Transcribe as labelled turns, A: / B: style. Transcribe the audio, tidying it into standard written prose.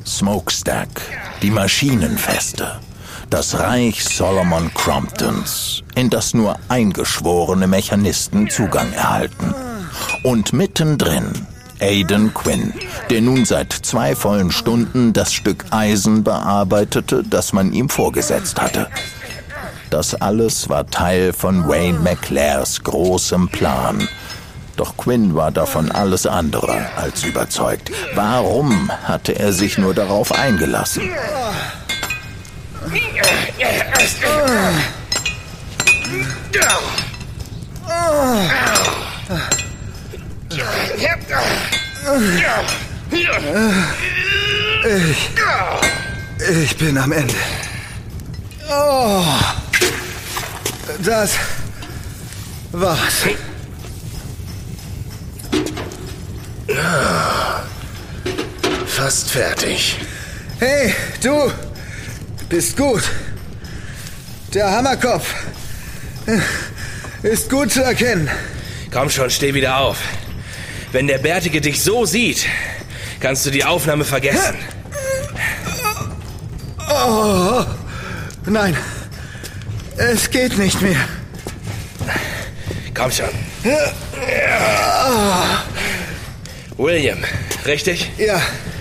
A: Smokestack, die Maschinenfeste, das Reich Solomon Cromptons, in das nur eingeschworene Mechanisten Zugang erhalten. Und mittendrin Aidan Quinn, der nun seit 2 vollen Stunden das Stück Eisen bearbeitete, das man ihm vorgesetzt hatte. Das alles war Teil von Wayne McLares großem Plan. Doch Quinn war davon alles andere als überzeugt. Warum hatte er sich nur darauf eingelassen?
B: Ich bin am Ende. Oh, das war's.
C: Fast fertig.
B: Hey, du bist gut. Der Hammerkopf ist gut zu erkennen.
C: Komm schon, steh wieder auf. Wenn der Bärtige dich so sieht, kannst du die Aufnahme vergessen.
B: Oh, nein, es geht nicht mehr.
C: Komm schon. William, richtig?
B: Ja.